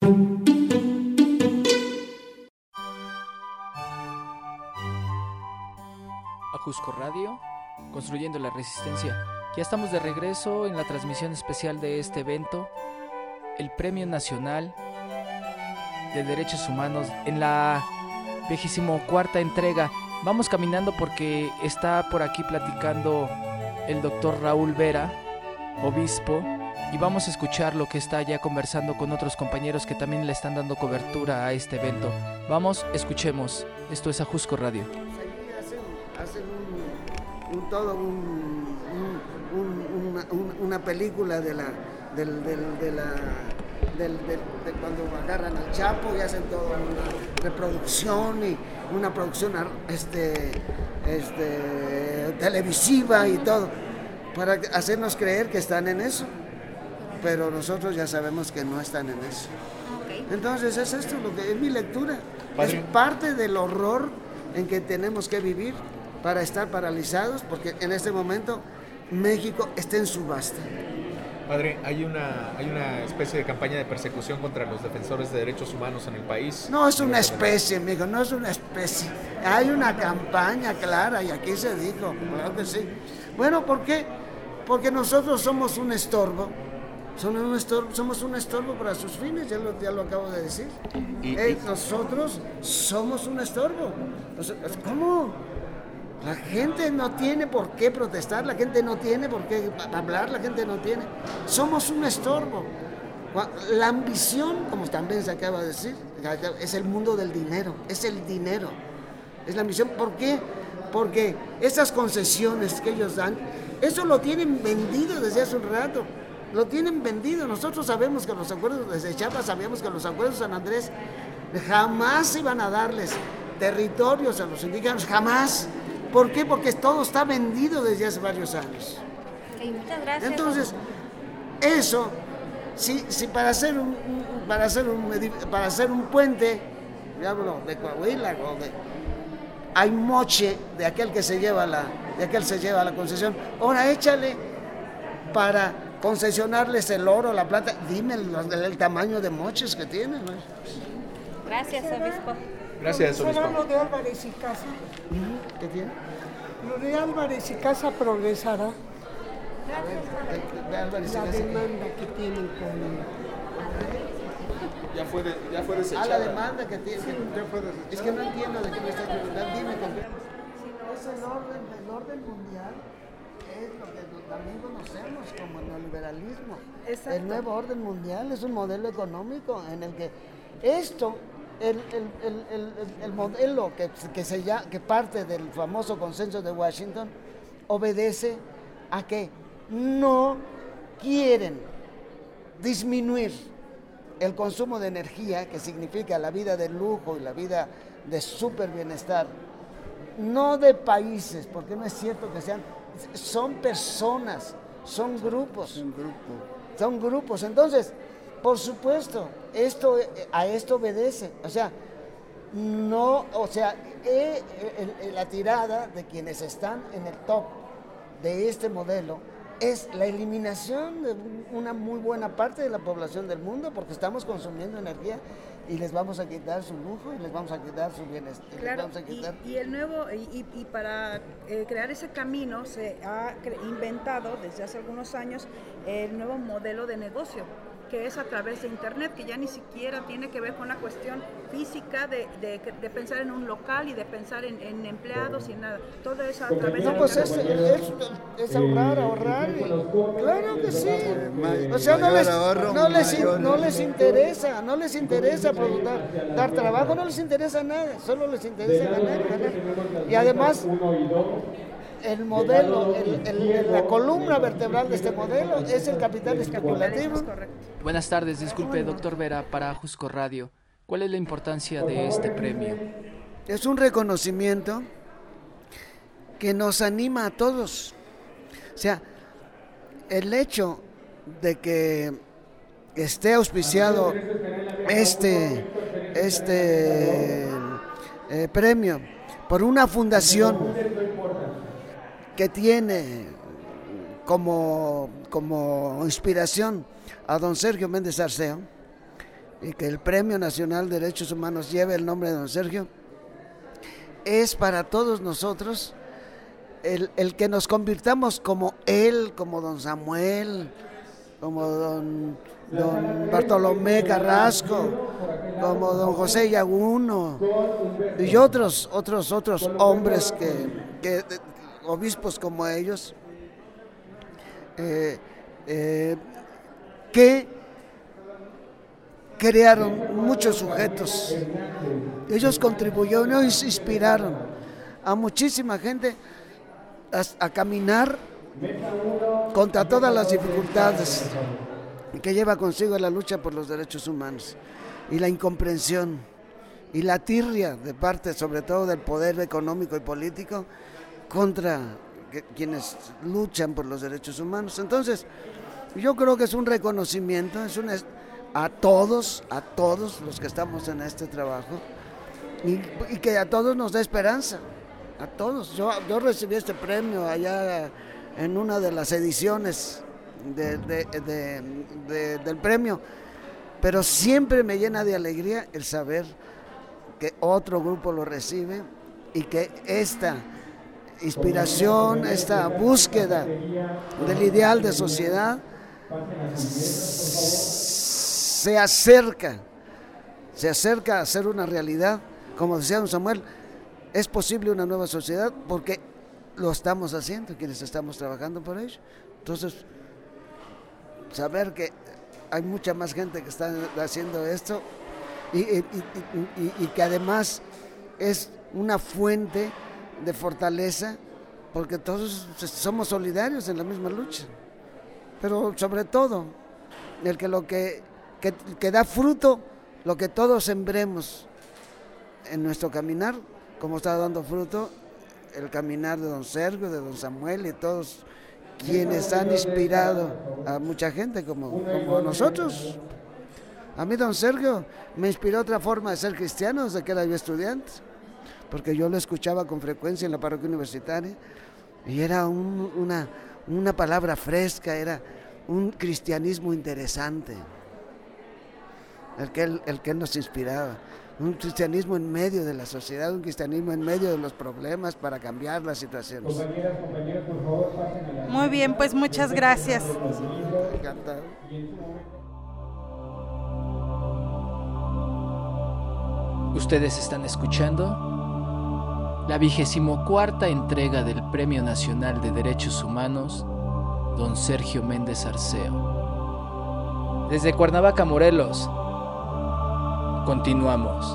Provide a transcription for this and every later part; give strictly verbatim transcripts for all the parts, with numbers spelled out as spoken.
Ajusco Radio, construyendo la resistencia. Ya estamos de regreso en la transmisión especial de este evento, el Premio Nacional de Derechos Humanos, en la vigésimo cuarta entrega. Vamos caminando porque está por aquí platicando el doctor Raúl Vera, obispo, y vamos a escuchar lo que está ya conversando con otros compañeros que también le están dando cobertura a este evento. Vamos, escuchemos. Esto es Ajusco Radio. Hacen un, un todo un, un, un, una, un, una película de la del, del, de la del, del, de cuando agarran al Chapo y hacen toda una reproducción y una producción este, este, televisiva y todo para hacernos creer que están en eso, pero nosotros ya sabemos que no están en eso. Okay. Entonces es esto lo que es mi lectura. Padre. Es parte del horror en que tenemos que vivir para estar paralizados, porque en este momento México está en subasta. Padre, hay una, hay una especie de campaña de persecución contra los defensores de derechos humanos en el país. No es una especie, amigo, no es una especie. Hay una campaña clara y aquí se dijo, claro que sí. Bueno, ¿por qué? Porque nosotros somos un estorbo. Somos un estorbo, somos un estorbo para sus fines, ya lo, ya lo acabo de decir. Y, hey, y... Nosotros somos un estorbo. ¿Cómo? La gente no tiene por qué protestar, la gente no tiene por qué hablar, la gente no tiene. Somos un estorbo. La ambición, como también se acaba de decir, es el mundo del dinero, es el dinero. Es la ambición. ¿Por qué? Porque esas concesiones que ellos dan, eso lo tienen vendido desde hace un rato. Lo tienen vendido. Nosotros sabemos que los acuerdos, desde Chiapas sabíamos que los acuerdos de San Andrés jamás iban a darles territorios a los indígenas, jamás. ¿Por qué? Porque todo está vendido desde hace varios años. Okay, muchas gracias. Entonces, eso, si, si para hacer un, un para hacer un para hacer un puente, ya hablo de Coahuila, o de, hay moche de aquel que se lleva la, de aquel se lleva la concesión. Ahora échale para concesionarles el oro, la plata. Dime el, el, el tamaño de moches que tienen, ¿no? Gracias, obispo. Gracias, obispo. ¿Será lo de Álvarez y Casa? ¿Qué tiene? Lo de Álvarez y Casa progresará. De, de Álvarez y la Casa. demanda que tienen con... Ya fue, de, ya fue desechada. Ah, la demanda que tienen. Sí, ya fue desechada. Es que no entiendo de qué me estás preguntando. Dime con qué. Es el orden, el orden mundial. Es lo que también conocemos como el neoliberalismo. Exacto. El nuevo orden mundial es un modelo económico en el que esto... El, el, el, el, el modelo que, que, se llama, que parte del famoso consenso de Washington obedece a que no quieren disminuir el consumo de energía, que significa la vida de lujo y la vida de súper bienestar, no de países, porque no es cierto que sean, son personas, son grupos, son grupos, son grupos, entonces... Por supuesto, esto, a esto obedece, o sea, no, o sea, eh, eh, la tirada de quienes están en el top de este modelo es la eliminación de una muy buena parte de la población del mundo, porque estamos consumiendo energía y les vamos a quitar su lujo y les vamos a quitar su bienestar. Claro, vamos a quitar... y, y el nuevo, y, y para eh, crear ese camino se ha cre- inventado desde hace algunos años el nuevo modelo de negocio, que es a través de internet, que ya ni siquiera tiene que ver con la cuestión física de, de, de pensar en un local y de pensar en, en empleados y nada. Todo eso a través no, de pues es, es, es ahorrar, ahorrar. Claro que sí. O sea, no les, no les, no les interesa, no les interesa dar, dar trabajo, no les interesa nada, solo les interesa ganar, ganar. Y además, el modelo, el, el, la columna vertebral de este modelo es el capital especulativo. Buenas tardes, disculpe, doctor Vera, para Ajusco Radio. ¿Cuál es la importancia de este premio? Es un reconocimiento que nos anima a todos. O sea, el hecho de que esté auspiciado este, este eh, premio por una fundación que tiene como, como inspiración a don Sergio Méndez Arceo, y que el Premio Nacional de Derechos Humanos lleve el nombre de don Sergio, es para todos nosotros el, el que nos convirtamos como él, como don Samuel, como don, don Bartolomé Carrasco, como don José Yaguno y otros, otros, otros hombres que, que obispos como ellos, eh, eh, que crearon muchos sujetos. Ellos contribuyeron, ellos inspiraron a muchísima gente a, a caminar contra todas las dificultades que lleva consigo la lucha por los derechos humanos y la incomprensión y la tirria de parte sobre todo del poder económico y político contra que, quienes luchan por los derechos humanos. Entonces, yo creo que es un reconocimiento, es una, a todos, a todos los que estamos en este trabajo y, y que a todos nos da esperanza, a todos. Yo, yo recibí este premio allá en una de las ediciones de, de, de, de, del premio, pero siempre me llena de alegría el saber que otro grupo lo recibe y que esta inspiración, esta búsqueda del ideal de sociedad se acerca, se acerca a ser una realidad. Como decía don Samuel, es posible una nueva sociedad porque lo estamos haciendo, quienes estamos trabajando por ello. Entonces, saber que hay mucha más gente que está haciendo esto y, y, y, y, y que además es una fuente de fortaleza porque todos somos solidarios en la misma lucha, pero sobre todo el que lo que, que, que da fruto lo que todos sembremos en nuestro caminar, como está dando fruto el caminar de don Sergio, de don Samuel y todos quienes han inspirado a mucha gente como, como nosotros. A mí don Sergio me inspiró otra forma de ser cristiano desde que era yo estudiante, porque yo lo escuchaba con frecuencia en la parroquia universitaria y era un, una, una palabra fresca, era un cristianismo interesante, el que él, el que él nos inspiraba. Un cristianismo en medio de la sociedad, un cristianismo en medio de los problemas para cambiar las situaciones. Muy bien, pues muchas gracias. Encantado. Ustedes están escuchando la vigésimo cuarta entrega del Premio Nacional de Derechos Humanos, don Sergio Méndez Arceo. Desde Cuernavaca, Morelos, continuamos.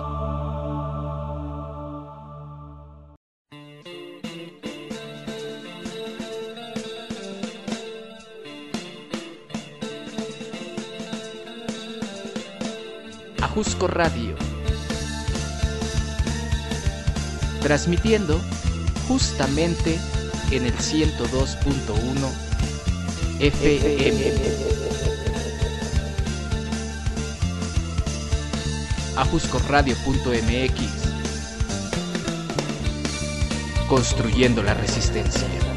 Ajusco Radio, transmitiendo justamente en el ciento dos punto uno F M. ajusco radio punto m x, construyendo la resistencia.